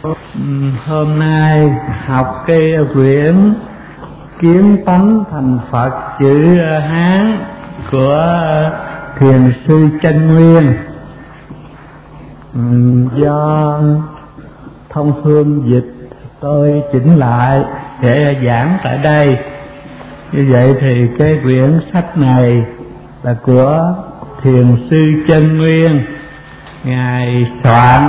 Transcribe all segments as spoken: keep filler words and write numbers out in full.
Hôm nay học cái quyển Kiến Tánh Thành Phật chữ Hán của Thiền sư Chân Nguyên, do Thông Phương dịch tôi chỉnh lại để giảng tại đây. Như vậy thì cái quyển sách này là của Thiền sư Chân Nguyên, ngài soạn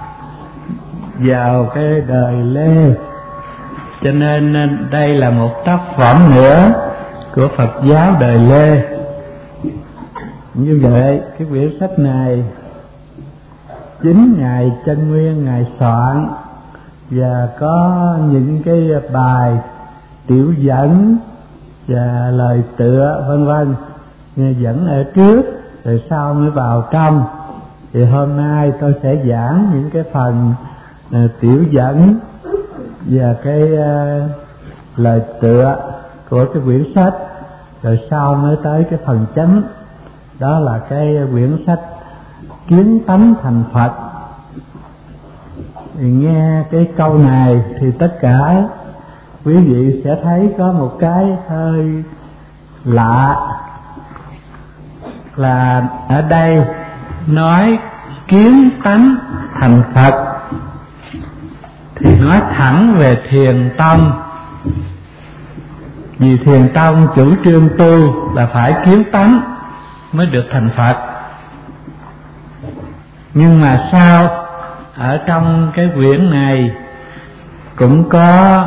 vào cái đời Lê, cho nên đây là một tác phẩm nữa của Phật giáo đời Lê. Như vậy cái quyển sách này chính ngài Chân Nguyên ngài soạn, và có những cái bài tiểu dẫn và lời tựa vân vân dẫn ở trước rồi sau mới vào trong. Thì hôm nay tôi sẽ giảng những cái phần uh, tiểu dẫn và cái uh, lời tựa của cái quyển sách, rồi sau mới tới cái phần chánh, đó là cái quyển sách Kiến Tánh Thành Phật. Thì nghe cái câu này thì tất cả quý vị sẽ thấy có một cái hơi lạ, là ở đây nói kiến tánh thành Phật thì nói thẳng về Thiền Tông, vì Thiền Tông chủ trương tu là phải kiến tánh mới được thành Phật. Nhưng mà sao ở trong cái quyển này cũng có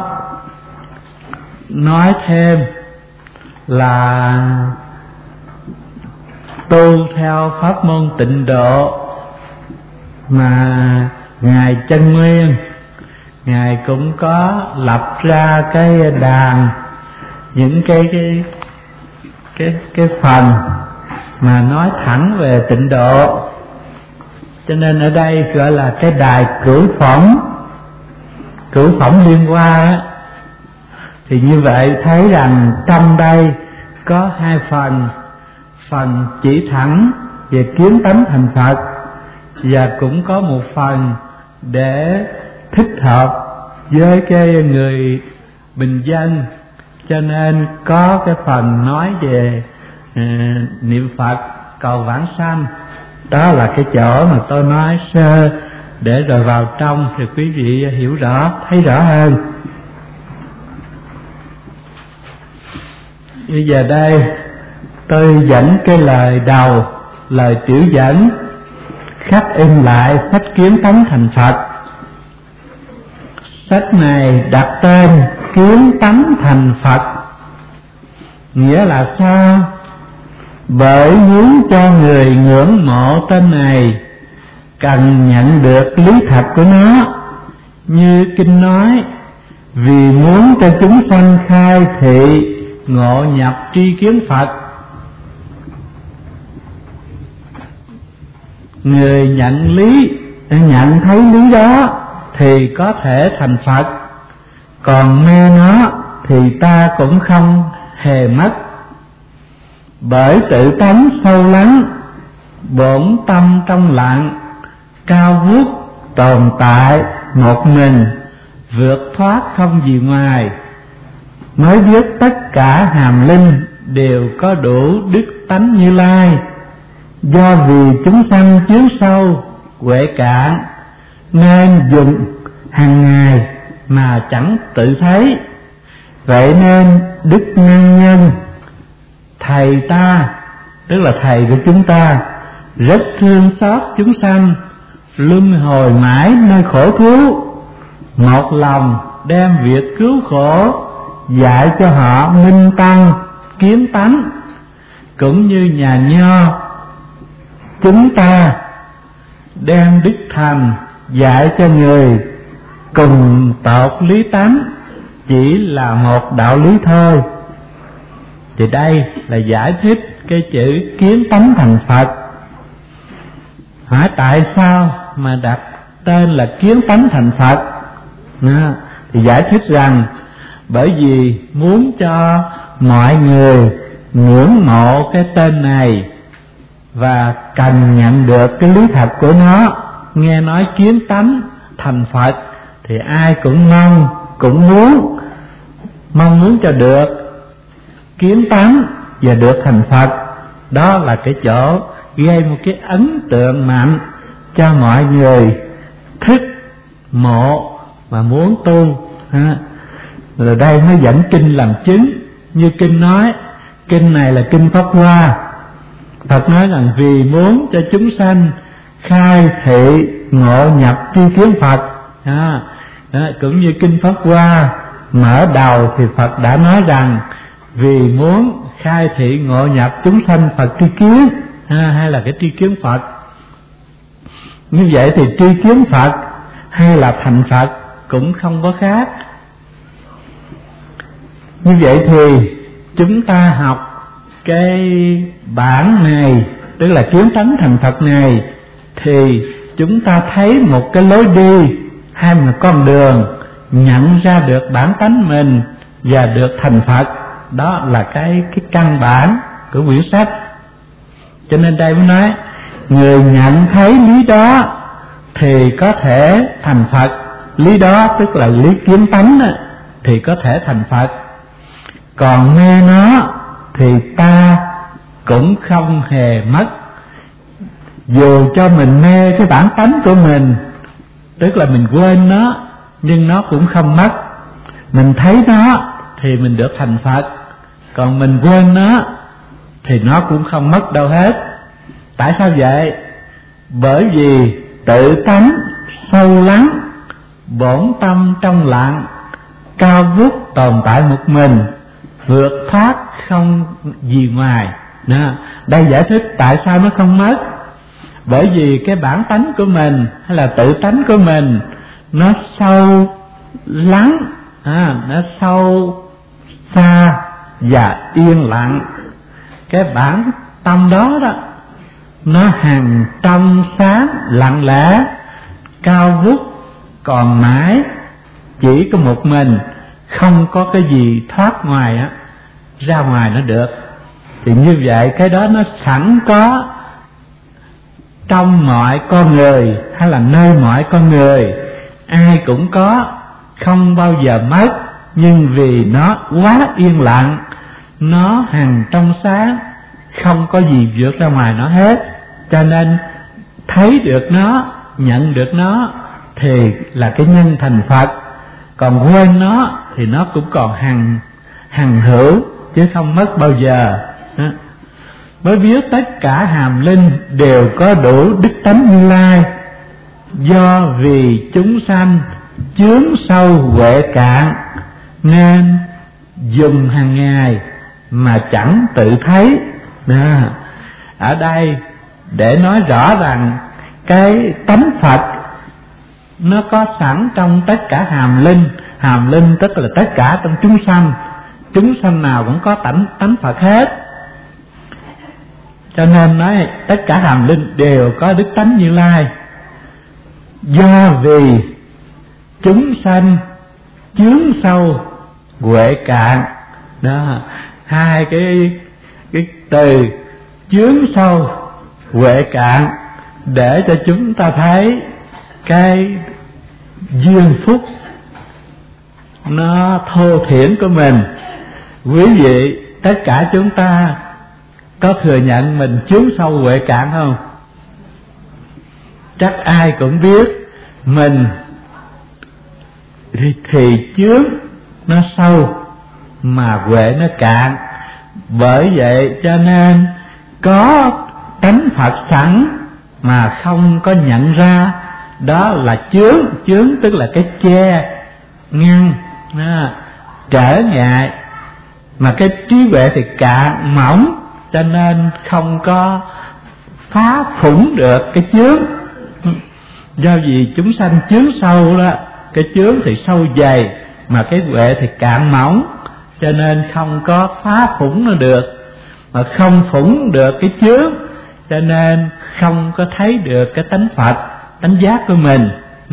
nói thêm là tu theo pháp môn Tịnh Độ, mà ngài Chân Nguyên ngài cũng có lập ra cái đàn, những cái cái cái cái phần mà nói thẳng về Tịnh Độ, cho nên ở đây gọi là cái đài cửu phẩm, cửu phẩm liên hoa á. Thì như vậy thấy rằng trong đây có hai phần, phần chỉ thẳng về kiến tánh thành Phật, và cũng có một phần để thích hợp với cái người bình dân, cho nên có cái phần nói về uh, niệm Phật cầu vãng sanh. Đó là cái chỗ mà tôi nói sơ, để rồi vào trong thì quý vị hiểu rõ, thấy rõ hơn. Bây giờ đây tôi dẫn cái lời đầu, lời tiểu dẫn, khắc in lại sách Kiến Tánh Thành Phật. Sách này đặt tên Kiến Tánh Thành Phật, nghĩa là sao? Bởi muốn cho người ngưỡng mộ tên này cần nhận được lý thật của nó, như kinh nói: vì muốn cho chúng sanh khai thị ngộ nhập tri kiến Phật. Người nhận lý, nhận thấy lý đó thì có thể thành Phật, còn mê nó thì ta cũng không hề mất. Bởi tự tánh sâu lắng, bổn tâm trong lặng, cao vút tồn tại một mình, vượt thoát không gì ngoài, mới biết tất cả hàm linh đều có đủ đức tánh Như Lai. Do vì chúng sanh chiếu sâu huệ cạn, nên dùng hàng ngày mà chẳng tự thấy. Vậy nên đức năng nhân thầy ta, tức là thầy của chúng ta, rất thương xót chúng sanh luân hồi mãi nơi khổ thú, một lòng đem việc cứu khổ dạy cho họ minh tăng kiến tánh. Cũng như nhà nho chúng ta đem đức thành dạy cho người cùng tột lý tánh, chỉ là một đạo lý thôi. Thì đây là giải thích cái chữ kiến tánh thành Phật. Hỏi tại sao mà đặt tên là kiến tánh thành Phật? Đó, thì giải thích rằng bởi vì muốn cho mọi người ngưỡng mộ cái tên này và cần nhận được cái lý thật của nó. Nghe nói kiến tánh thành Phật thì ai cũng mong, cũng muốn, mong muốn cho được kiến tánh và được thành Phật. Đó là cái chỗ gây một cái ấn tượng mạnh cho mọi người thích mộ mà muốn tu ha. Rồi đây mới dẫn kinh làm chứng. Như kinh nói, kinh này là kinh Pháp Hoa. Phật nói rằng vì muốn cho chúng sanh khai thị ngộ nhập tri kiến Phật à, đó, cũng như kinh Pháp Hoa mở đầu thì Phật đã nói rằng vì muốn khai thị ngộ nhập chúng sanh Phật tri kiến à, hay là cái tri kiến Phật. Như vậy thì tri kiến Phật hay là thành Phật cũng không có khác. Như vậy thì chúng ta học cái bản này, tức là kiến tánh thành Phật này, thì chúng ta thấy một cái lối đi hay một con đường nhận ra được bản tánh mình và được thành Phật. Đó là cái cái căn bản của quyển sách. Cho nên đây mới nói người nhận thấy lý đó thì có thể thành Phật. Lý đó tức là lý kiến tánh đó, thì có thể thành Phật. Còn mê nó thì ta cũng không hề mất. Dù cho mình mê cái bản tánh của mình, tức là mình quên nó, nhưng nó cũng không mất. Mình thấy nó thì mình được thành Phật, còn mình quên nó thì nó cũng không mất đâu hết. Tại sao vậy? Bởi vì tự tánh sâu lắng, bổn tâm trong lặng, cao vút tồn tại một mình, vượt thoát không gì ngoài. Đó. Đây giải thích tại sao nó không mất. Bởi vì cái bản tánh của mình hay là tự tánh của mình nó sâu lắng, à, nó sâu xa và yên lặng. Cái bản tâm đó đó nó hằng trong sáng lặng lẽ, cao vút, còn mãi chỉ có một mình, không có cái gì thoát ngoài á, ra ngoài nó được. Thì như vậy cái đó nó sẵn có trong mọi con người hay là nơi mọi con người, ai cũng có, không bao giờ mất. Nhưng vì nó quá yên lặng, nó hằng trong sáng, không có gì vượt ra ngoài nó hết, cho nên thấy được nó, nhận được nó thì là cái nhân thành Phật. Còn quên nó thì nó cũng còn hằng hằng hữu chứ không mất bao giờ. Đó. Mới biết tất cả hàm linh đều có đủ đức tánh Như Lai, do vì chúng sanh chướng sâu huệ cạn, nên dùng hàng ngày mà chẳng tự thấy. Đó. Ở đây để nói rõ rằng cái tánh Phật nó có sẵn trong tất cả hàm linh. Hàm linh tức là tất cả trong chúng sanh, chúng sanh nào cũng có tánh tánh Phật hết. Cho nên nói tất cả hàm linh đều có đức tánh Như Lai, do vì chúng sanh chướng sâu huệ cạn. Đó, hai cái cái từ chướng sâu huệ cạn để cho chúng ta thấy cái duyên phúc nó thô thiển của mình. Quý vị tất cả chúng ta có thừa nhận mình chướng sâu huệ cạn không? Chắc ai cũng biết mình thì, thì chướng nó sâu mà huệ nó cạn. Bởi vậy cho nên có tánh Phật sẵn mà không có nhận ra, đó là chướng. Chướng tức là cái che ngăn, đó, trở ngại. Mà cái trí huệ thì cạn mỏng, cho nên không có phá phủng được cái chướng. Do vì chúng sanh chướng sâu đó, cái chướng thì sâu dày, mà cái huệ thì cạn mỏng, cho nên không có phá phủng nó được. Mà không phủng được cái chướng, cho nên không có thấy được cái tánh Phật, tánh giác của mình.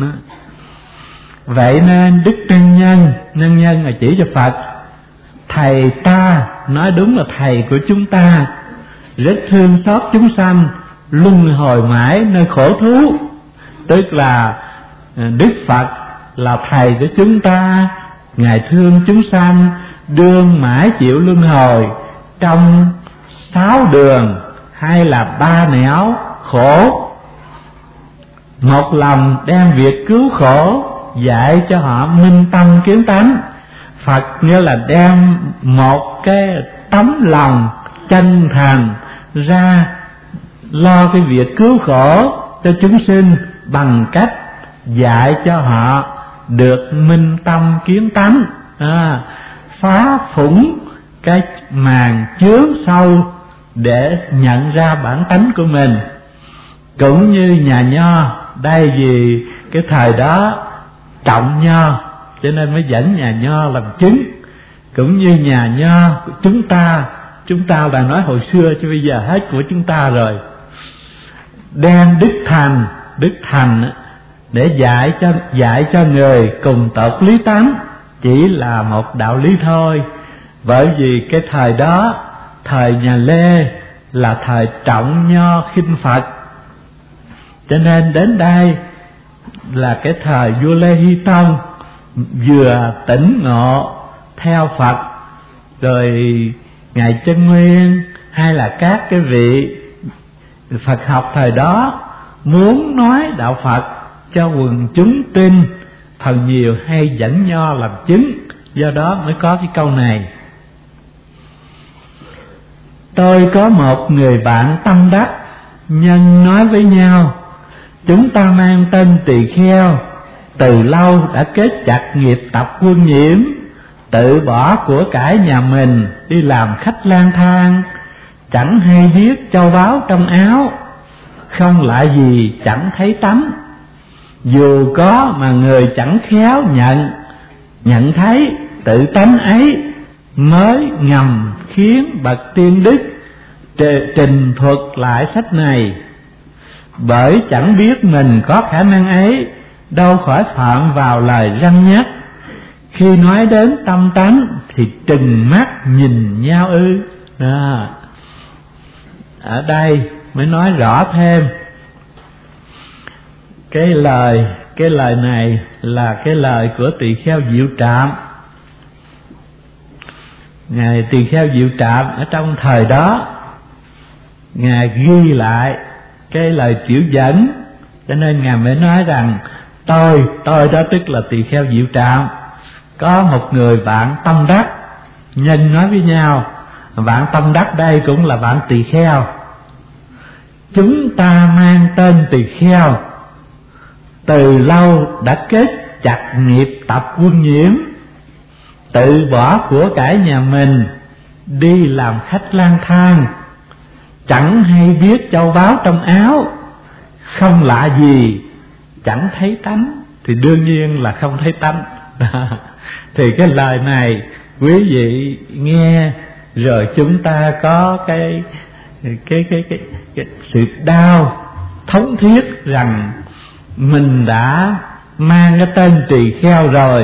Vậy nên Đức Nhân Nhân, Nhân Nhân là chỉ cho Phật. Thầy ta, nói đúng là thầy của chúng ta, rất thương xót chúng sanh luân hồi mãi nơi khổ thú. Tức là Đức Phật là thầy của chúng ta, Ngài thương chúng sanh, đương mãi chịu luân hồi trong sáu đường hay là ba nẻo khổ. Một lòng đem việc cứu khổ dạy cho họ minh tâm kiến tánh. Phật như là đem một cái tấm lòng chân thành ra lo cái việc cứu khổ cho chúng sinh bằng cách dạy cho họ được minh tâm kiến tánh, à, phá phủng cái màn chướng sâu để nhận ra bản tánh của mình. Cũng như nhà nho, đây vì cái thời đó trọng nho cho nên mới dẫn nhà nho làm chứng. Cũng như nhà nho của chúng ta, chúng ta là nói hồi xưa chứ bây giờ hết của chúng ta rồi, đem đức thành, đức thành để dạy cho dạy cho người cùng tột lý tánh, chỉ là một đạo lý thôi. Bởi vì cái thời đó, thời nhà Lê là thời trọng nho khinh Phật, cho nên đến đây là cái thời vua Lê Hy Tông vừa tỉnh ngộ theo Phật, rồi Ngài Chân Nguyên hay là các cái vị Phật học thời đó muốn nói đạo Phật cho quần chúng tin, phần nhiều hay dẫn nho làm chứng, do đó mới có cái câu này. Tôi có một người bạn tâm đắc, nhân nói với nhau, chúng ta mang tên tỳ kheo, từ lâu đã kết chặt nghiệp tập quân nhiễm, tự bỏ của cải nhà mình đi làm khách lang thang, chẳng hay viết châu báu trong áo, không lạ gì chẳng thấy tánh. Dù có mà người chẳng khéo nhận, nhận thấy tự tánh ấy, mới ngầm khiến bậc tiên đức trình thuật lại sách này. Bởi chẳng biết mình có khả năng ấy, đâu khỏi phạm vào lời răn nhắc. Khi nói đến tâm tánh thì trừng mắt nhìn nhau ư. À, ở đây mới nói rõ thêm cái lời cái lời này là cái lời của tỳ kheo Diệu Trạm. Ngài tỳ kheo Diệu Trạm ở trong thời đó, Ngài ghi lại cái lời tiểu dẫn, cho nên Ngài mới nói rằng tôi tôi đó tức là tỳ kheo Diệu Trạm, có một người bạn tâm đắc, nhân nói với nhau, bạn tâm đắc đây cũng là bạn tỳ kheo. Chúng ta mang tên tỳ kheo, từ lâu đã kết chặt nghiệp tập quân nhiễm, tự bỏ của cải nhà mình đi làm khách lang thang, chẳng hay biết châu báu trong áo, không lạ gì chẳng thấy tánh. Thì đương nhiên là không thấy tánh. Thì cái lời này quý vị nghe rồi chúng ta có cái cái cái cái, cái, cái sự đau thống thiết rằng mình đã mang cái tên tỳ kheo rồi,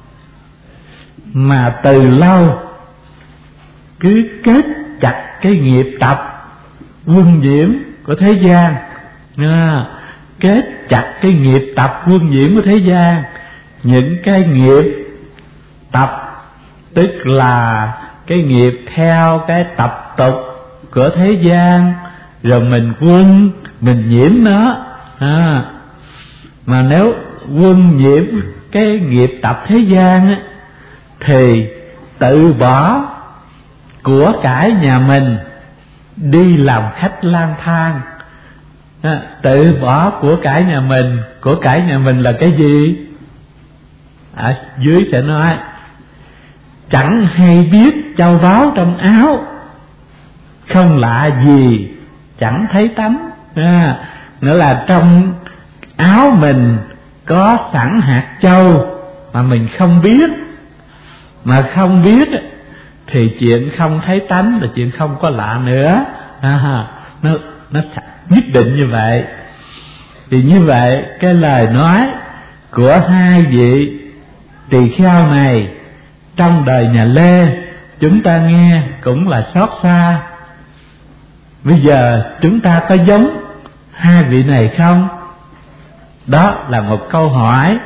mà từ lâu cứ kết chặt cái nghiệp tập quân nhiễm của thế gian, à, kết chặt cái nghiệp tập quân nhiễm của thế gian. Những cái nghiệp tập tức là cái nghiệp theo cái tập tục của thế gian, rồi mình quân mình nhiễm nó, à, mà nếu quân nhiễm cái nghiệp tập thế gian á, thì tự bỏ của cải nhà mình đi làm khách lang thang. À, tự bỏ của cải nhà mình, của cải nhà mình là cái gì? Ở dưới sẽ nói chẳng hay biết châu báu trong áo, không lạ gì chẳng thấy tánh. À, nữa là trong áo mình có sẵn hạt châu mà mình không biết, mà không biết thì chuyện không thấy tánh là chuyện không có lạ nữa. À, nó nó nhất định như vậy. Thì như vậy cái lời nói của hai vị tỳ kheo này trong đời nhà Lê chúng ta nghe cũng là xót xa. Bây giờ chúng ta có giống hai vị này không? Đó là một câu hỏi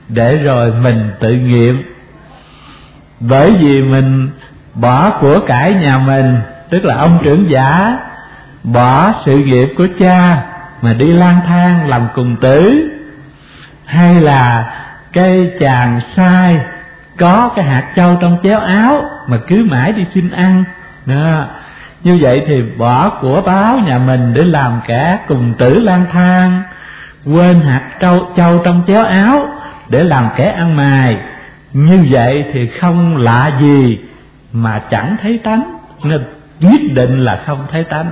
để rồi mình tự nghiệm. Bởi vì mình bỏ của cải nhà mình, tức là ông trưởng giả bỏ sự nghiệp của cha mà đi lang thang làm cùng tử, hay là cái chàng sai có cái hạt châu trong chéo áo mà cứ mãi đi xin ăn đó. Như vậy thì bỏ của báo nhà mình để làm kẻ cùng tử lang thang, quên hạt châu, châu trong chéo áo để làm kẻ ăn mày. Như vậy thì không lạ gì mà chẳng thấy tánh, nên quyết định là không thấy tánh.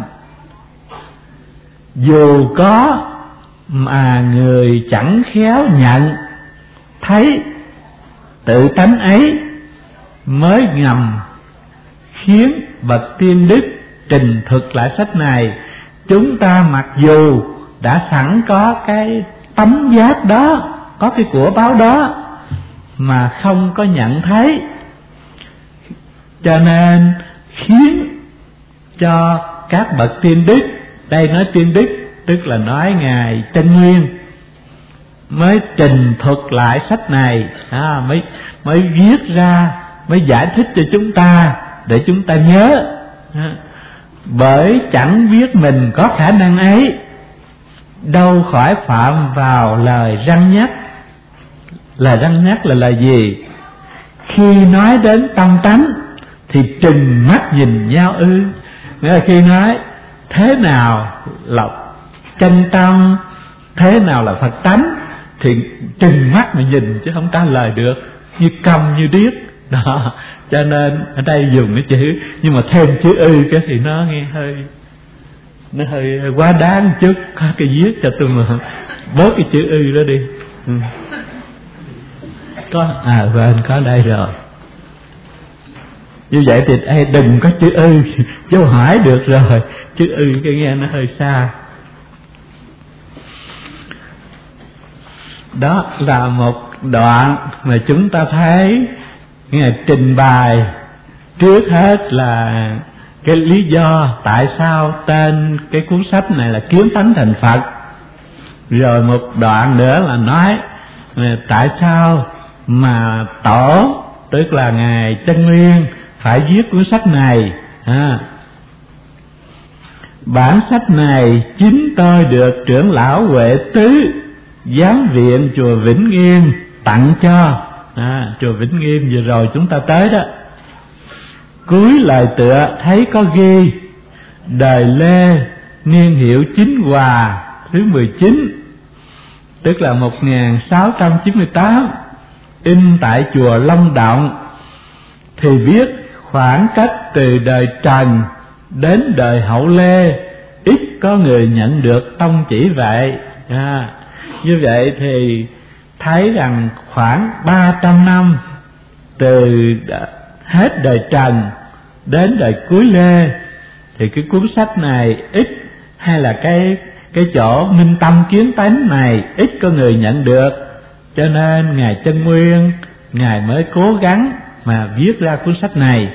Dù có mà người chẳng khéo nhận thấy tự tánh ấy, mới ngầm khiến bậc tiên đức trình thuật lại sách này. Chúng ta mặc dù đã sẵn có cái tấm giác đó, có cái của báo đó, mà không có nhận thấy, cho nên khiến cho các bậc tiên đức, đây nói tiên đức tức là nói ngài Chân Nguyên, mới trình thuật lại sách này, à, mới mới viết ra, mới giải thích cho chúng ta để chúng ta nhớ. À, bởi chẳng biết mình có khả năng ấy, đâu khỏi phạm vào lời răn nhắc. Lời răn nhắc là lời gì? Khi nói đến tâm tánh thì trừng mắt nhìn nhau ư. Nghĩa là khi nói thế nào là chân tâm, thế nào là Phật tánh, thì trừng mắt mà nhìn chứ không trả lời được, như câm như điếc đó. Cho nên ở đây dùng cái chữ, nhưng mà thêm chữ ư cái thì nó nghe hơi nó hơi quá đáng chút. Có cái viết cho tôi mà bớt cái chữ ư đó đi. Ừ. Có à vâng, có đây rồi. Như vậy thì ê, đừng có chữ ư, chú hỏi được rồi, chữ ư cái nghe nó hơi xa. Đó là một đoạn mà chúng ta thấy Ngài trình bày trước hết là cái lý do tại sao tên cái cuốn sách này là Kiến Tánh Thành Phật. Rồi một đoạn nữa là nói tại sao mà Tổ, tức là Ngài Chân Nguyên, phải viết cuốn sách này. À, bản sách này chính tôi được trưởng lão Huệ Tứ, giám viện chùa Vĩnh Nghiêm tặng cho. À, chùa Vĩnh Nghiêm vừa rồi chúng ta tới đó. Cuối lời tựa thấy có ghi đời Lê niên hiệu Chính Hòa thứ mười chín, tức là một nghìn sáu trăm chín mươi tám, in tại chùa Long Động. Thì biết khoảng cách từ đời Trần đến đời Hậu Lê ít có người nhận được tông chỉ vậy. À, như vậy thì thấy rằng khoảng ba trăm năm từ hết đời Trần đến đời cuối Lê thì cái cuốn sách này ít, hay là cái cái chỗ minh tâm kiến tánh này ít có người nhận được, cho nên Ngài Chân Nguyên Ngài mới cố gắng mà viết ra cuốn sách này.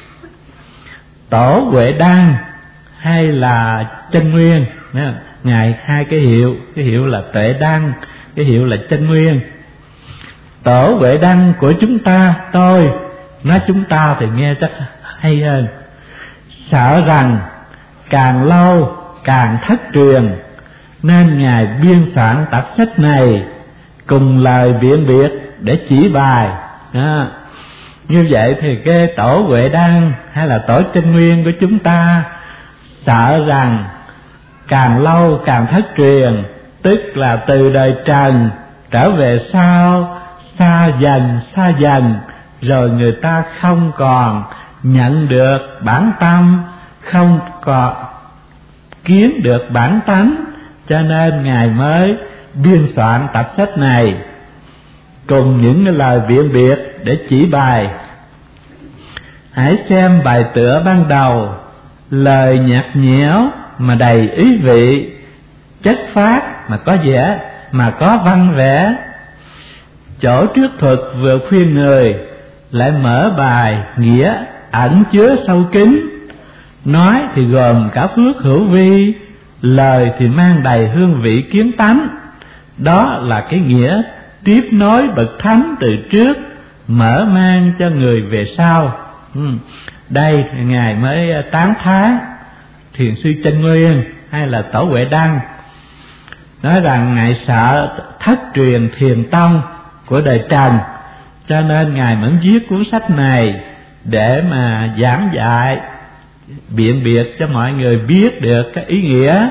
Tổ Huệ Đăng hay là Chân Nguyên, Ngài hai cái hiệu, cái hiệu là Tuệ Đăng, cái hiệu là Chân Nguyên. Tổ Huệ Đăng của chúng ta, tôi nói chúng ta thì nghe chắc hay hơn, sợ rằng càng lâu càng thất truyền, nên Ngài biên soạn tập sách này cùng lời biện biệt để chỉ bài. À, như vậy thì cái Tổ Huệ Đăng hay là Tổ Chân Nguyên của chúng ta sợ rằng càng lâu càng thất truyền, tức là từ đời Trần trở về sau, xa dần xa dần, rồi người ta không còn nhận được bản tâm, không còn kiến được bản tánh, cho nên Ngài mới biên soạn tập sách này cùng những cái lời biện biệt để chỉ bài. Hãy xem bài tựa ban đầu, lời nhạt nhẽo mà đầy ý vị, chất phát mà có vẻ, mà có văn vẽ. Chỗ trước thuật vừa khuyên người, lại mở bài nghĩa ẩn chứa sâu kín. Nói thì gồm cả phước hữu vi, lời thì mang đầy hương vị kiến tánh. Đó là cái nghĩa tiếp nối bậc thánh từ trước, mở mang cho người về sau. Ừ. Đây Ngài mới tán thán Thiền sư Chân Nguyên hay là Tổ Huệ Đăng, nói rằng Ngài sợ thất truyền thiền tông của đời Trần, cho nên Ngài mới viết cuốn sách này để mà giảng dạy, biện biệt cho mọi người biết được cái ý nghĩa.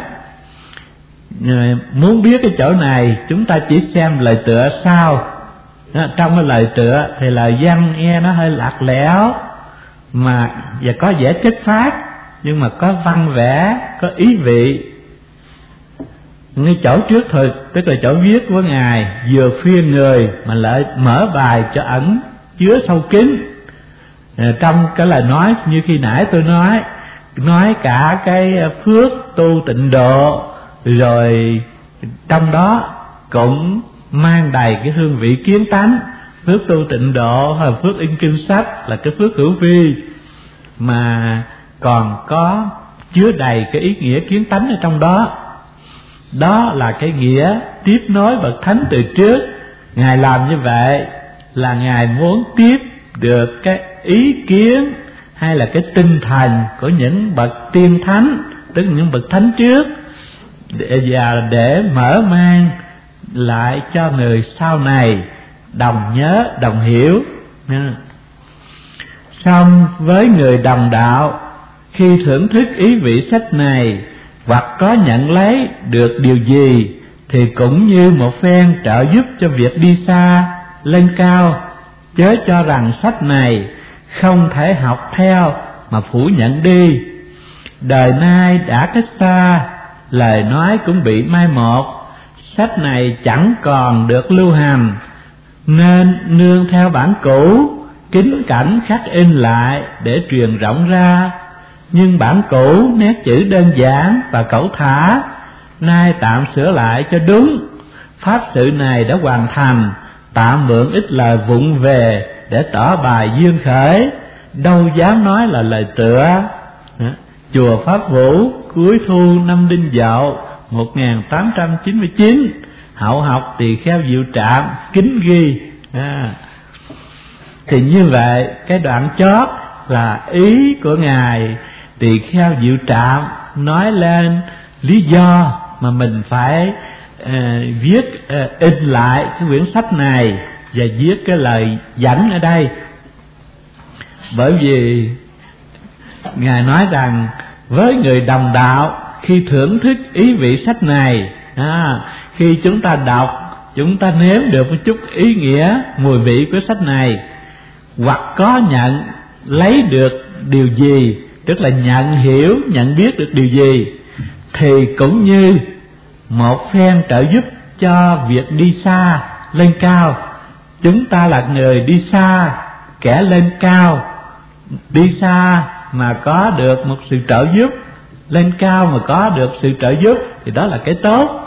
Muốn biết cái chỗ này, chúng ta chỉ xem lời tựa sau. Trong cái lời tựa thì lời văn nghe nó hơi lạc lẽo mà và có vẻ chất phác, nhưng mà có văn vẽ, có ý vị. Ngay chỗ trước thực, tức là chỗ viết của Ngài, vừa khuyên người mà lại mở bài cho ẩn chứa sâu kín. Trong cái lời nói như khi nãy tôi nói, nói cả cái phước tu tịnh độ, rồi trong đó cũng mang đầy cái hương vị kiến tánh. Phước tu tịnh độ hay phước in kinh sách là cái phước hữu vi, mà còn có chứa đầy cái ý nghĩa kiến tánh ở trong đó. Đó là cái nghĩa tiếp nối bậc thánh từ trước. Ngài làm như vậy là Ngài muốn tiếp được cái ý kiến hay là cái tinh thần của những bậc tiên thánh, tức là những bậc thánh trước, để, và để mở mang lại cho người sau này đồng nhớ, đồng hiểu. Song với người đồng đạo, khi thưởng thức ý vị sách này hoặc có nhận lấy được điều gì thì cũng như một phen trợ giúp cho việc đi xa, lên cao, chớ cho rằng sách này không thể học theo mà phủ nhận đi. Đời nay đã cách xa, lời nói cũng bị mai một, sách này chẳng còn được lưu hành, nên nương theo bản cũ, kính cảnh khắc in lại để truyền rộng ra. Nhưng bản cũ nét chữ đơn giản và cẩu thả, nay tạm sửa lại cho đúng. Pháp sự này đã hoàn thành, tạm mượn ít lời vụng về để tỏ bài dương khởi, đâu dám nói là lời tựa. Chùa Pháp Vũ, cuối thu năm Đinh Dậu một nghìn tám trăm chín mươi chín, hậu học tỳ kheo Diệu Trạm kính ghi. À, thì như vậy cái đoạn chót là ý của Ngài tỳ kheo Diệu Trạm nói lên lý do mà mình phải uh, viết uh, in lại cái quyển sách này và viết cái lời dẫn ở đây. Bởi vì Ngài nói rằng với người đồng đạo, khi thưởng thức ý vị sách này, à, khi chúng ta đọc, chúng ta nếm được một chút ý nghĩa, mùi vị của sách này, hoặc có nhận lấy được điều gì, tức là nhận hiểu, nhận biết được điều gì, thì cũng như một phen trợ giúp cho việc đi xa, lên cao. Chúng ta là người đi xa, kẻ lên cao. Đi xa mà có được một sự trợ giúp, lên cao mà có được sự trợ giúp, thì đó là cái tốt.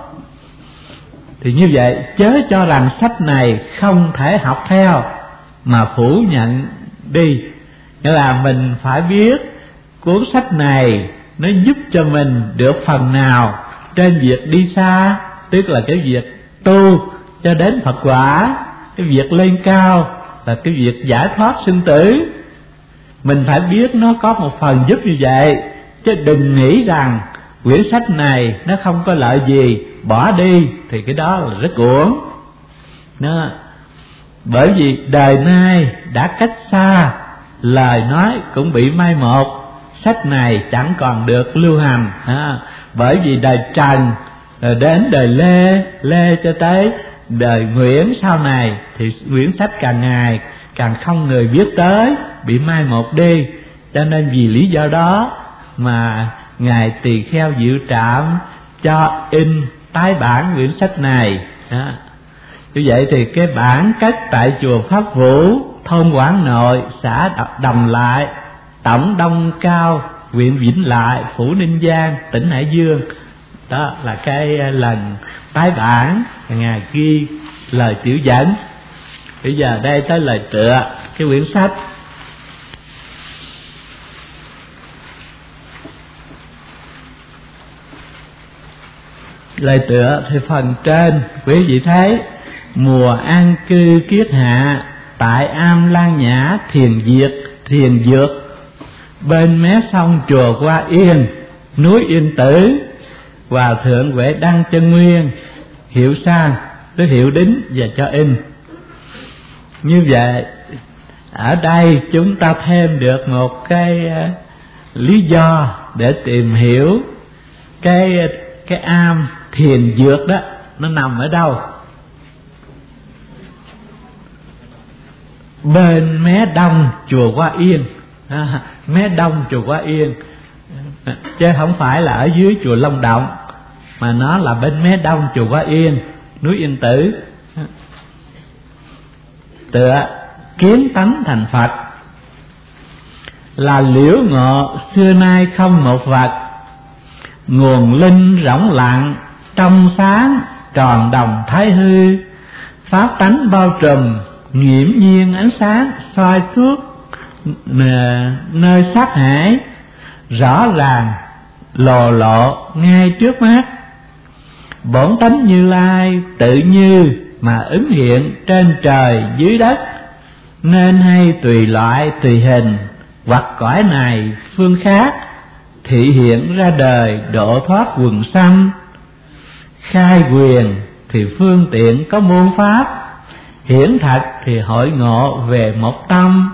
Thì như vậy chớ cho rằng sách này không thể học theo mà phủ nhận đi. Nghĩa là mình phải biết cuốn sách này nó giúp cho mình được phần nào trên việc đi xa, tức là cái việc tu cho đến Phật quả, cái việc lên cao là cái việc giải thoát sinh tử. Mình phải biết nó có một phần giúp như vậy, chứ đừng nghĩ rằng quyển sách này nó không có lợi gì, bỏ đi thì cái đó là rất uổng. Nó bởi vì đời nay đã cách xa, lời nói cũng bị mai một, sách này chẳng còn được lưu hành. À, bởi vì đời Trần rồi đến đời Lê, Lê cho tới đời Nguyễn sau này thì quyển sách càng ngày càng không người biết tới, bị mai một đi. Cho nên vì lý do đó mà Ngài Tỳ Kheo Diệu Trạm cho in tái bản quyển sách này. À, như vậy thì cái bản cất tại chùa Pháp Vũ, thôn Quảng Nội, xã Đồng Lại, Tổng Đông Cao, huyện Vĩnh Lại, Phủ Ninh Giang, tỉnh Hải Dương. Đó là cái lần tái bản, Ngài ghi lời tiểu dẫn. Bây giờ đây tới lời tựa cái quyển sách. Lời tựa thì phần trên quý vị thấy mùa an cư kiết hạ, tại am Lan Nhã thiền diệt thiền dược, bên mé sông chùa Hoa Yên, núi Yên Tử, Hòa thượng Huệ Đăng Chân Nguyên, hiệu sang tới hiệu đính và cho in. Như vậy ở đây chúng ta thêm được một cái uh, lý do để tìm hiểu cái cái am thiền dược đó nó nằm ở đâu. Bên mé đông chùa Hoa Yên, à, mé đông chùa Hoa Yên, chứ không phải là ở dưới chùa Long Động, mà nó là bên mé đông chùa Hoa Yên, núi Yên Tử. Tựa kiến tánh thành Phật, là liễu ngộ xưa nay không một vật, nguồn linh rỗng lặng trong sáng tròn đồng thái hư, pháp tánh bao trùm nghiễm nhiên ánh sáng soi suốt nơi sát hải, rõ ràng lồ lộ ngay trước mắt. Bổn tánh Như Lai tự như mà ứng hiện trên trời dưới đất, nên hay tùy loại tùy hình, hoặc cõi này phương khác, thị hiện ra đời độ thoát quần sanh. Khai quyền thì phương tiện có môn pháp, hiển thật thì hội ngộ về một tâm.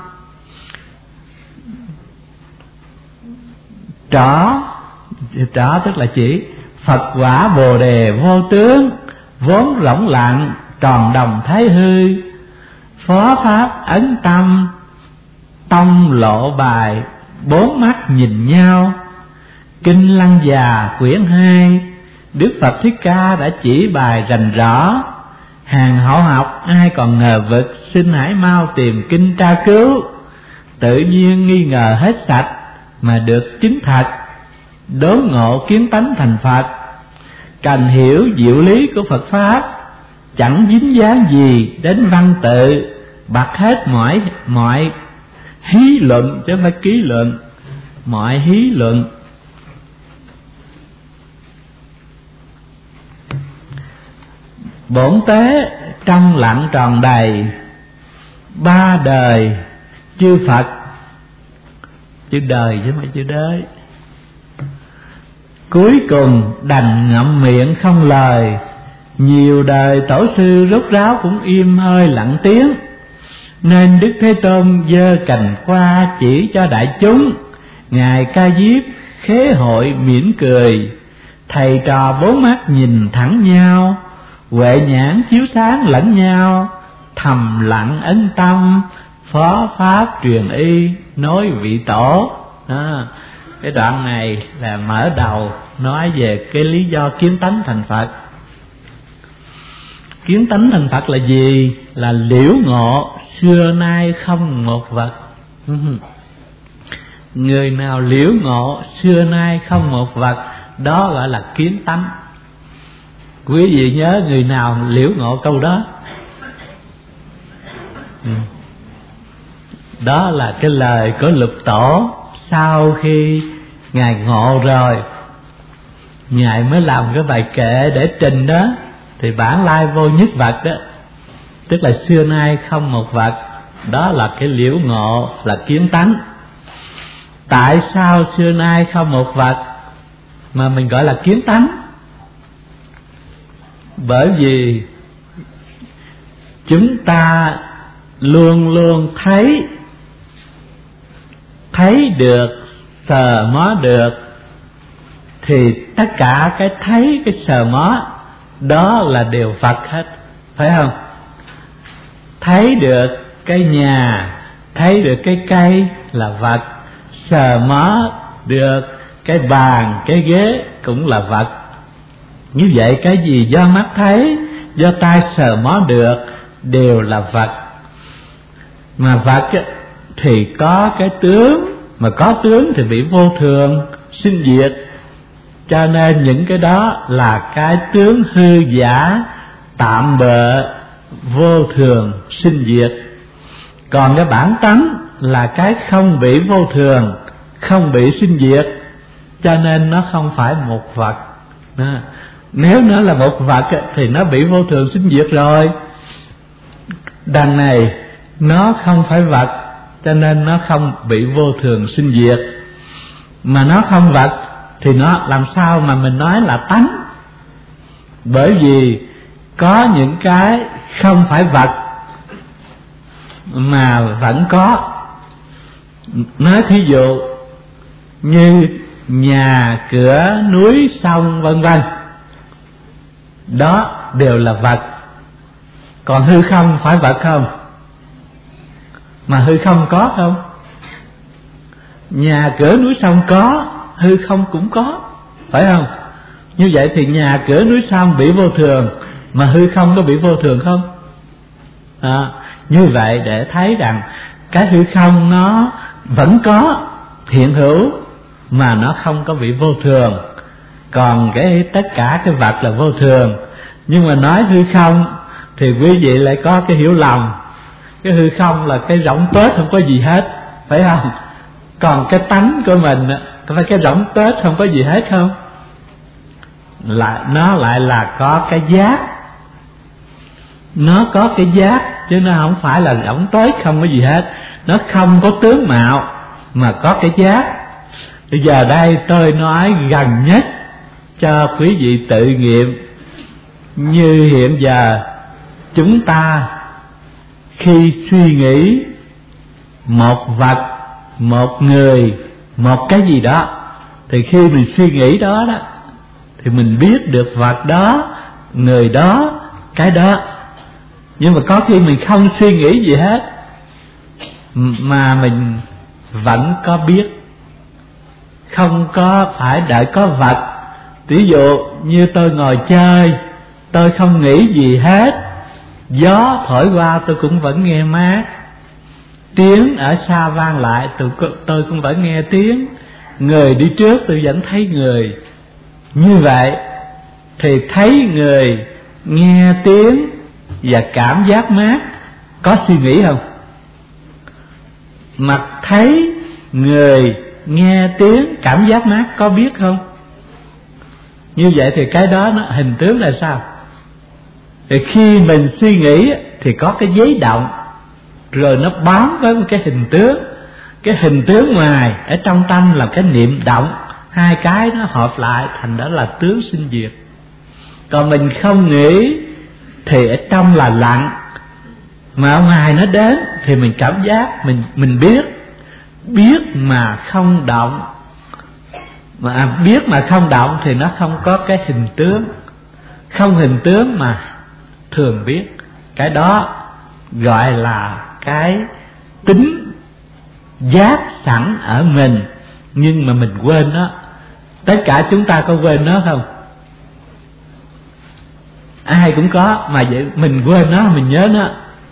Trỏ, trỏ tức là chỉ Phật quả Bồ Đề vô tướng, vốn rỗng lặng tròn đồng thái hư, phó pháp ấn tâm, tông lộ bài bốn mắt nhìn nhau. Kinh Lăng Già quyển hai, Đức Phật Thích Ca đã chỉ bài rành rõ. Hàng hảo học ai còn ngờ vực, xin hãy mau tìm kinh tra cứu. Tự nhiên nghi ngờ hết sạch mà được chứng thật, đốn ngộ kiến tánh thành Phật. Cần hiểu diệu lý của Phật Pháp, chẳng dính dáng gì đến văn tự, bặt hết mọi mọi hí luận, chứ không phải ký luận, mọi hí luận. Bổn tế trong lặng tròn đầy, ba đời chư Phật, chữ đời chứ không phải chữ đới, cuối cùng đành ngậm miệng không lời. Nhiều đời tổ sư rốt ráo cũng im hơi lặng tiếng, nên Đức Thế Tôn giơ cành qua chỉ cho đại chúng. Ngài Ca Diếp khế hội mỉm cười, thầy trò bốn mắt nhìn thẳng nhau, huệ nhãn chiếu sáng lẫn nhau, thầm lặng ấn tâm, phó pháp truyền y nói vị tổ. À, cái đoạn này là mở đầu nói về cái lý do kiến tánh thành Phật. Kiến tánh thành Phật là gì? Là liễu ngộ xưa nay không một vật. Người nào liễu ngộ xưa nay không một vật, đó gọi là kiến tánh. Quý vị nhớ người nào liễu ngộ câu đó? Đó là cái lời của Lục Tổ. Sau khi Ngài ngộ rồi, Ngài mới làm cái bài kệ để trình đó. Thì bản lai vô nhất vật đó, tức là xưa nay không một vật, đó là cái liễu ngộ, là kiến tánh. Tại sao xưa nay không một vật mà mình gọi là kiến tánh? Bởi vì chúng ta luôn luôn thấy, thấy được, sờ mó được, thì tất cả cái thấy, cái sờ mó đó là đều Phật hết, phải không? Thấy được cái nhà, thấy được cái cây là Phật, sờ mó được cái bàn, cái ghế cũng là Phật. Như vậy cái gì do mắt thấy, do tai sờ mó được đều là Phật. Mà Phật thì có cái tướng, mà có tướng thì bị vô thường, sinh diệt. Cho nên những cái đó là cái tướng hư giả, tạm bợ, vô thường, sinh diệt. Còn cái bản tánh là cái không bị vô thường, không bị sinh diệt, cho nên nó không phải một vật. Nếu nó là một vật thì nó bị vô thường sinh diệt rồi. đằng này nó không phải vật, cho nên nó không bị vô thường sinh diệt. Mà nó không vật thì nó làm sao mà mình nói là tánh? Bởi vì có những cái không phải vật mà vẫn có. Nói thí dụ như nhà, cửa, núi, sông vân vân, đó đều là vật. Còn hư không phải vật không? Mà hư không có không? Nhà, cửa, núi, sông có, hư không cũng có, phải không? Như vậy thì nhà, cửa, núi, sông bị vô thường, mà hư không có bị vô thường không? À, như vậy để thấy rằng cái hư không nó vẫn có hiện hữu mà nó không có bị vô thường. Còn cái tất cả cái vật là vô thường. Nhưng mà nói hư không thì quý vị lại có cái hiểu lầm. Cái hư không là cái rỗng tuếch không có gì hết, phải không? Còn cái tánh của mình có phải cái rỗng tuếch không có gì hết không? Là nó lại là có cái giác. Nó có cái giác chứ nó không phải là rỗng tuếch không có gì hết. Nó không có tướng mạo mà có cái giác. Bây giờ đây tôi nói gần nhất cho quý vị tự nghiệm. Như hiện giờ chúng ta khi suy nghĩ một vật, một người, một cái gì đó, thì khi mình suy nghĩ đó đó thì mình biết được vật đó, người đó, cái đó. Nhưng mà có khi mình không suy nghĩ gì hết mà mình vẫn có biết. Không có phải đợi có vật. Ví dụ như tôi ngồi chơi, tôi không nghĩ gì hết, gió thổi qua tôi cũng vẫn nghe mát, tiếng ở xa vang lại tôi, tôi cũng vẫn nghe tiếng, người đi trước tôi vẫn thấy người. Như vậy thì thấy người, nghe tiếng và cảm giác mát có suy nghĩ không? Mặt thấy người, nghe tiếng, cảm giác mát có biết không? Như vậy thì cái đó nó hình tướng là sao? Thì khi mình suy nghĩ thì có cái giấy động, rồi nó bám với một cái hình tướng. Cái hình tướng ngoài ở trong tâm là cái niệm động, hai cái nó hợp lại thành đó là tướng sinh diệt. Còn mình không nghĩ thì ở trong là lặng, mà ở ngoài nó đến thì mình cảm giác, mình mình biết. Biết mà không động, mà biết mà không động thì nó không có cái hình tướng. Không hình tướng mà thường biết. Cái đó gọi là cái tính giác sẵn ở mình, nhưng mà mình quên nó. Tất cả chúng ta có quên nó không? Ai cũng có, mà vậy mình quên nó, mình nhớ nó.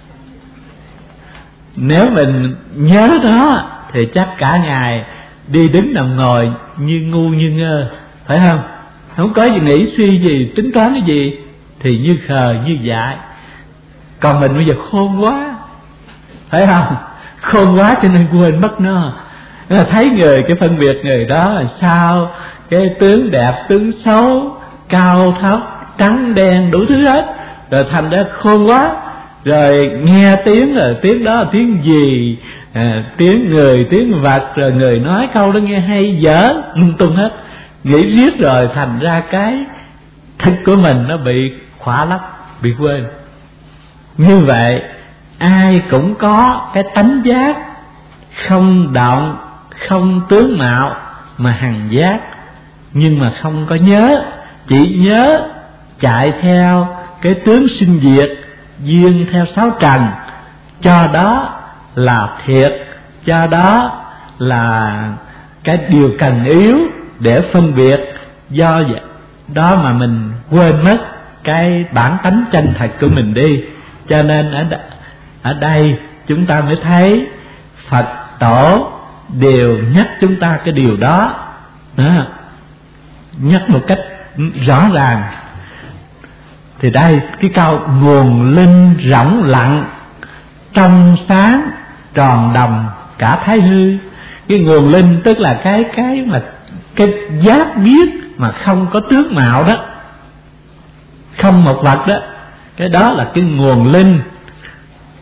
Nếu mình nhớ nó thì chắc cả ngày đi đứng nằm ngồi như ngu như ngơ, phải không? Không có gì nghĩ suy gì, tính toán cái gì thì như khờ như dại. Còn mình bây giờ khôn quá, phải không? Khôn quá cho nên quên mất nó. Nên là thấy người, cái phân biệt người đó là sao, cái tướng đẹp, tướng xấu, cao thấp, trắng đen, đủ thứ hết. Rồi thành ra khôn quá. Rồi nghe tiếng là tiếng đó là tiếng gì, à, tiếng người, tiếng vật, rồi người nói câu đó nghe hay dở, lung tung hết. Nghĩ riết rồi thành ra cái thức của mình nó bị khỏa lấp, bị quên. Như vậy ai cũng có cái tánh giác, không động, không tướng mạo mà hằng giác, nhưng mà không có nhớ. Chỉ nhớ chạy theo cái tướng sinh diệt, duyên theo sáu trần, cho đó là thiệt, cho đó là cái điều cần yếu để phân biệt. Do vậy đó mà mình quên mất cái bản tánh chân thật của mình đi. Cho nên ở, đ- ở đây chúng ta mới thấy Phật tổ đều nhắc chúng ta cái điều đó, đó. Nhắc một cách rõ ràng. Thì đây cái câu nguồn linh rỗng lặng, trong sáng tròn đồng cả thái hư. Cái nguồn linh tức là cái cái mà cái giác biết mà không có tướng mạo đó, không một vật đó. Cái đó là cái nguồn linh.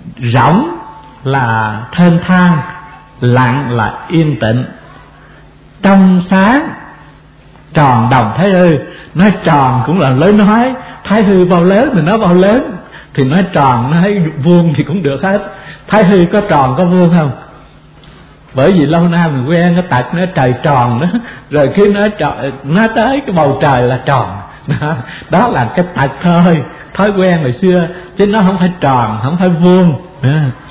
rỗng là thênh thang, lặng là yên tĩnh, trong sáng tròn đồng thái hư. Nói tròn cũng là lối nói, thái hư bao lớn thì nói bao lớn, thì nói tròn nói vuông thì cũng được hết. Thái hư có tròn có vuông không? Bởi vì lâu nay mình quen cái tật nói trời tròn đó, rồi cứ nói trời, nói tới cái bầu trời là tròn. Đó, đó là cái tật thôi, thói quen hồi xưa, chứ nó không phải tròn, không phải vuông. Đó.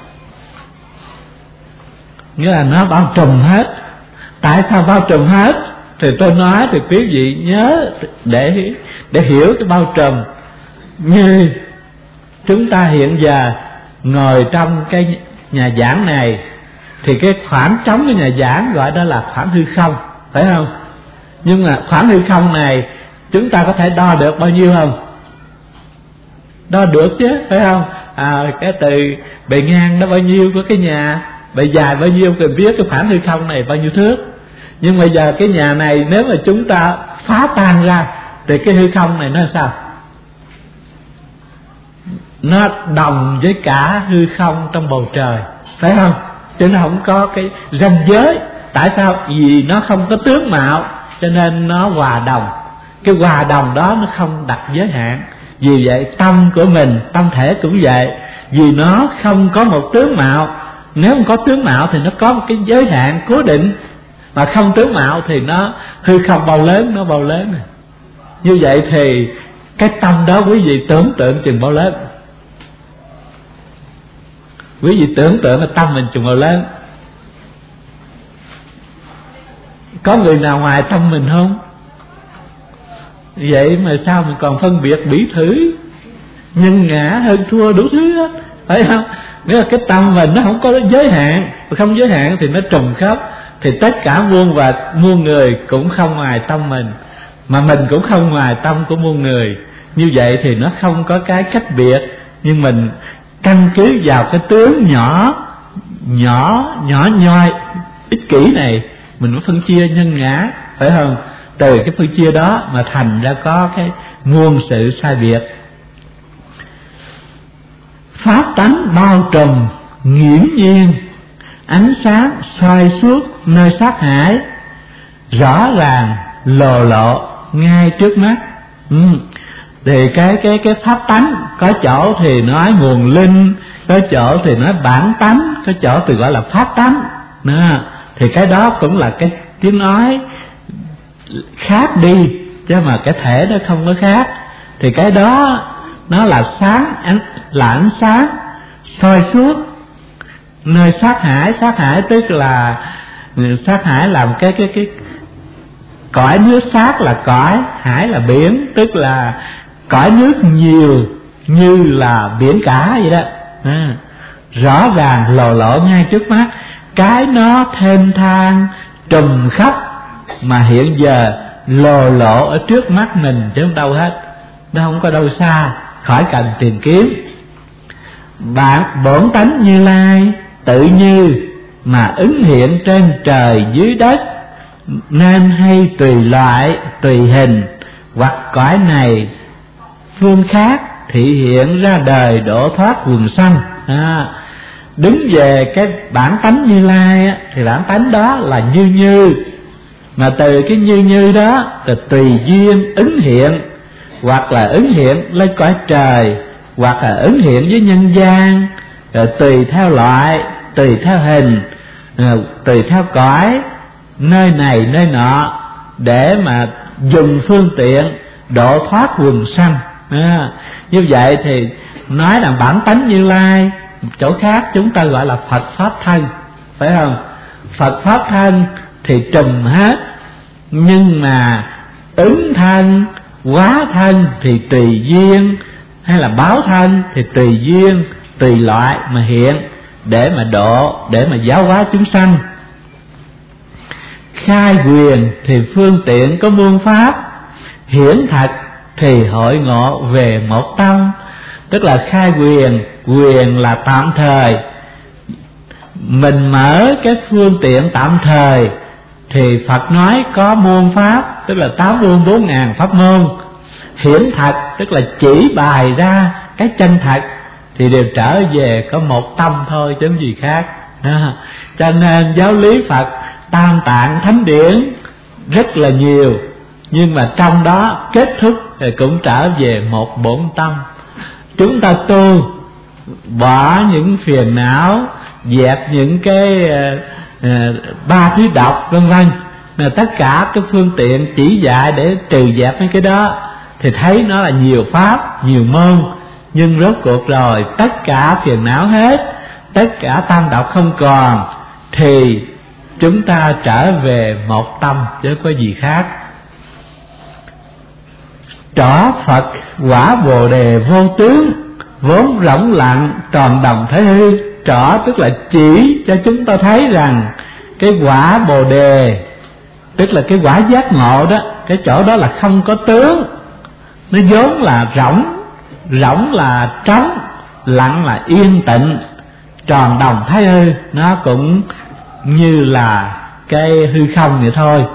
Nghĩa là nó bao trùm hết. Tại sao bao trùm hết? Thì tôi nói thì quý vị nhớ để để hiểu cái bao trùm. Như chúng ta hiện giờ ngồi trong cái nhà giảng này, thì cái khoảng trống của nhà giảng gọi đó là khoảng hư không, phải không? Nhưng mà khoảng hư không này chúng ta có thể đo được bao nhiêu không? Đo được chứ, phải không? À, cái từ bề ngang đó bao nhiêu của cái nhà, bề dài bao nhiêu, thì biết cái khoảng hư không này bao nhiêu thước. Nhưng bây giờ cái nhà này nếu mà chúng ta phá tan ra thì cái hư không này nó sao? Nó đồng với cả hư không trong bầu trời, phải không? Chứ nó không có cái ranh giới. Tại sao? Vì nó không có tướng mạo, cho nên nó hòa đồng. Cái hòa đồng đó nó không đặt giới hạn. Vì vậy tâm của mình, tâm thể cũng vậy. Vì nó không có một tướng mạo. Nếu không có tướng mạo thì nó có một cái giới hạn cố định. Mà không tướng mạo thì nó hư không bao lớn, nó bao lớn. Như vậy thì cái tâm đó quý vị tưởng tượng chừng bao lớn. Quý vị tưởng tượng là tâm mình chừng bao lớn. Có người nào ngoài tâm mình không? Vậy mà sao mình còn phân biệt bỉ thử, nhân ngã, hơn thua đủ thứ hết, phải không? Nếu là cái tâm mình nó không có giới hạn, không giới hạn thì nó trùng khớp, thì tất cả muôn vật muôn người cũng không ngoài tâm mình, mà mình cũng không ngoài tâm của muôn người. Như vậy thì nó không có cái cách biệt. Nhưng mình căn cứ vào cái tướng nhỏ nhỏ nhỏ nhoi ích kỷ này, mình mới phân chia nhân ngã, phải không? Từ cái phân chia đó mà thành ra có cái muôn sự sai biệt. Pháp tánh bao trùm nghiễm nhiên, ánh sáng soi suốt nơi sát hải, rõ ràng lồ lộ ngay trước mắt. ừ. Thì cái cái cái pháp tánh, có chỗ thì nói nguồn linh, có chỗ thì nói bản tánh, có chỗ thì gọi là pháp tánh. Đó. Thì cái đó cũng là cái tiếng nói khác đi, chứ mà cái thể nó không có khác. Thì cái đó nó là sáng, là ánh sáng soi suốt nơi sát hải. Sát hải tức là sát hải làm cái cái cái cõi nước. Sát là cõi, hải là biển, tức là cõi nước nhiều như là biển cả vậy đó. À, rõ ràng lồ lộ ngay trước mắt. Cái nó thênh thang trùm khắp mà hiện giờ lồ lộ ở trước mắt mình chứ không đâu hết. Nó không có đâu xa, khỏi cần tìm kiếm. Bản bổn tánh Như Lai tự như mà ứng hiện trên trời dưới đất, nên hay tùy loại tùy hình, hoặc cõi này phương khác thị hiện ra đời đổ thoát quần sanh. À, đứng về cái bản tánh Như Lai á, thì bản tánh đó là như như, mà từ cái như như đó thì tùy duyên ứng hiện, hoặc là ứng hiện lên cõi trời, hoặc là ứng hiện với nhân gian, rồi tùy theo loại, tùy theo hình, tùy theo cõi, nơi này nơi nọ, để mà dùng phương tiện độ thoát quần sanh. À, như vậy thì nói là bản tánh Như Lai. Chỗ khác chúng ta gọi là Phật Pháp thân, phải không? Phật Pháp thân thì trùm hết, nhưng mà ứng thân, hóa thân thì tùy duyên, hay là báo thân thì tùy duyên, tùy loại mà hiện, để mà độ, để mà giáo hóa chúng sanh. Khai quyền thì phương tiện có muôn pháp, hiển thật thì hội ngộ về một tâm. Tức là khai quyền, quyền là tạm thời, mình mở cái phương tiện tạm thời, thì Phật nói có muôn pháp, tức là tám muôn bốn ngàn pháp môn. Hiển thật tức là chỉ bày ra cái chân thật, thì đều trở về có một tâm thôi chứ không gì khác. À, cho nên giáo lý Phật Tam Tạng Thánh Điển rất là nhiều, nhưng mà trong đó kết thúc thì cũng trở về một bổn tâm. Chúng ta tu bỏ những phiền não, dẹp những cái uh, uh, ba thứ độc vân vân, là tất cả cái phương tiện chỉ dạy để trừ dẹp mấy cái đó, thì thấy nó là nhiều pháp, nhiều môn, nhưng rốt cuộc rồi tất cả phiền não hết, tất cả tam độc không còn, thì chúng ta trở về một tâm chứ có gì khác. Trỏ Phật quả Bồ Đề vô tướng, vốn rỗng lặng tròn đồng thế hư. Trỏ tức là chỉ cho chúng ta thấy rằng cái quả Bồ Đề, tức là cái quả giác ngộ đó, cái chỗ đó là không có tướng, nó vốn là rỗng. Rỗng là trống, lặng là yên tịnh, tròn đồng thái hư, nó cũng như là cái hư không vậy thôi.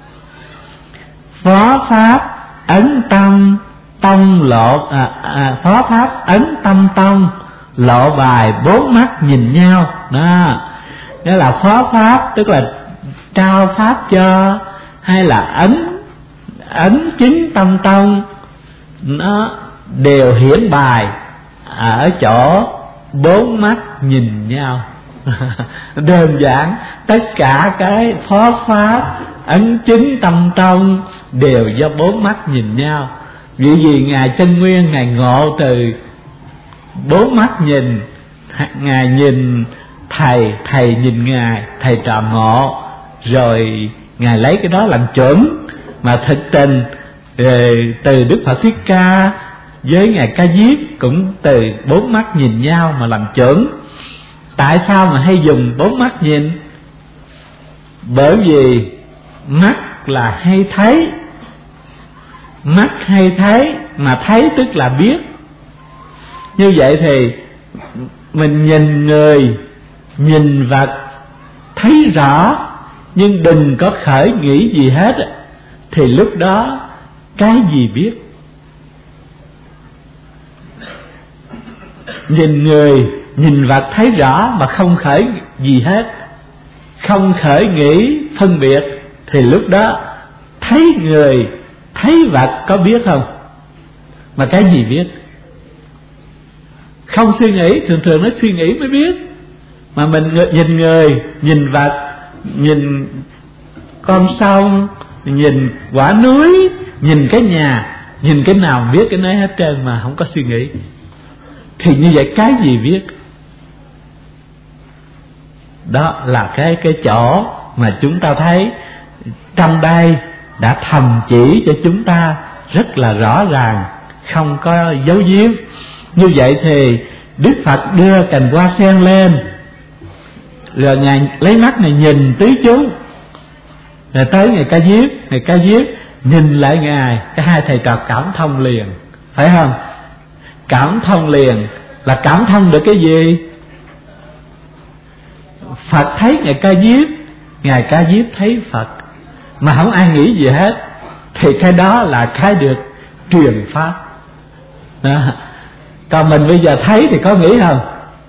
Phó pháp ấn tâm tông lộ à, à, phó pháp ấn tâm tông lộ bài bốn mắt nhìn nhau đó. Đó là phó pháp, tức là trao pháp cho, hay là ấn ấn chính tâm tông, nó đều hiển bài ở chỗ bốn mắt nhìn nhau. Đơn giản, tất cả cái phó pháp ấn chính tâm tông đều do bốn mắt nhìn nhau. Vì gì Ngài Chân Nguyên Ngài ngộ từ bốn mắt nhìn, Ngài nhìn thầy, thầy nhìn Ngài, thầy trò ngộ, rồi Ngài lấy cái đó làm chuẩn. Mà thực tình từ Đức Phật Thích Ca với Ngài Ca Diếp cũng từ bốn mắt nhìn nhau mà làm chuẩn. Tại sao mà hay dùng bốn mắt nhìn? Bởi vì mắt là hay thấy, mắt hay thấy, mà thấy tức là biết. Như vậy thì mình nhìn người, nhìn vật, thấy rõ, nhưng đừng có khởi nghĩ gì hết, thì lúc đó cái gì biết? Nhìn người, nhìn vật thấy rõ mà không khởi gì hết, không khởi nghĩ phân biệt, thì lúc đó thấy người, thấy vật có biết không? Mà cái gì biết? Không suy nghĩ, thường thường nó suy nghĩ mới biết. Mà mình nhìn người, nhìn vật, nhìn con sông, nhìn quả núi, nhìn cái nhà, nhìn cái nào biết cái nấy hết trơn mà không có suy nghĩ. Thì như vậy cái gì biết? Đó là cái cái chỗ mà chúng ta thấy trong đây đã thầm chỉ cho chúng ta rất là rõ ràng, không có giấu giếm. Như vậy thì Đức Phật đưa cành hoa sen lên, rồi Ngài lấy mắt này nhìn tứ chúng, rồi tới Ngài Ca Diếp, Ngài Ca Diếp nhìn lại Ngài, cái hai thầy trò cảm thông liền, phải không? Cảm thông liền là cảm thông được cái gì? Phật thấy Ngài Ca Diếp, Ngài Ca Diếp thấy Phật, mà không ai nghĩ gì hết, thì cái đó là cái được truyền pháp đó. Còn mình bây giờ thấy thì có nghĩ không?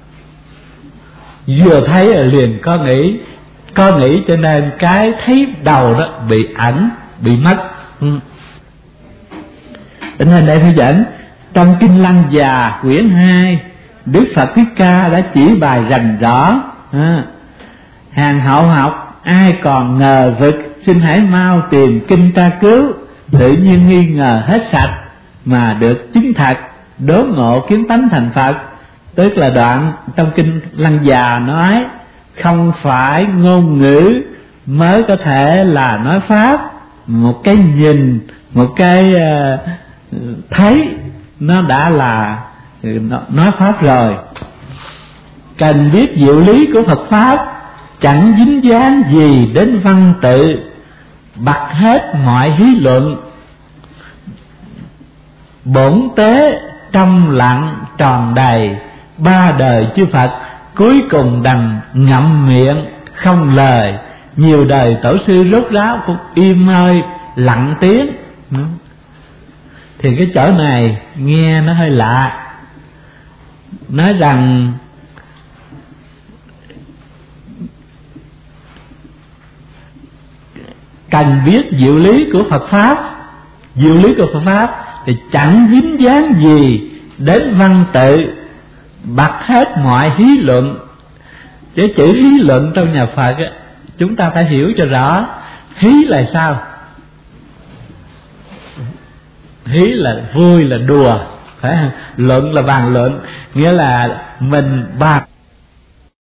Vừa thấy rồi liền có nghĩ, có nghĩ cho nên cái thấy đầu đó bị ảnh, bị mất. ừ. Cho nên đây phải dẫn trong Kinh Lăng Già quyển hai, Đức Phật Thích Ca đã chỉ bài rành rõ. à, Hàng hậu học ai còn ngờ vực, xin hãy mau tìm kinh tra cứu, tự nhiên nghi ngờ hết sạch mà được chứng thật, đốn ngộ kiến tánh thành Phật. Tức là đoạn trong Kinh Lăng Già nói không phải ngôn ngữ mới có thể là nói pháp, một cái nhìn, một cái uh, thấy nó đã là nói pháp rồi. Cần biết diệu lý của Phật pháp, chẳng dính dáng gì đến văn tự, bặt hết mọi hí luận. Bổn tế trong lặng tròn đầy, ba đời chư Phật cuối cùng đành ngậm miệng không lời. Nhiều đời tổ sư rốt ráo cũng im hơi lặng tiếng. Thì cái chỗ này nghe nó hơi lạ. nói rằng cần biết diệu lý của Phật Pháp, diệu lý của Phật Pháp thì chẳng dính dáng gì đến văn tự, bật hết mọi hí luận. Cái chữ hí luận trong nhà Phật á, chúng ta phải hiểu cho rõ. Hí là sao? Hí là vui, là đùa, phải không? Luận là bàn luận, nghĩa là mình bàn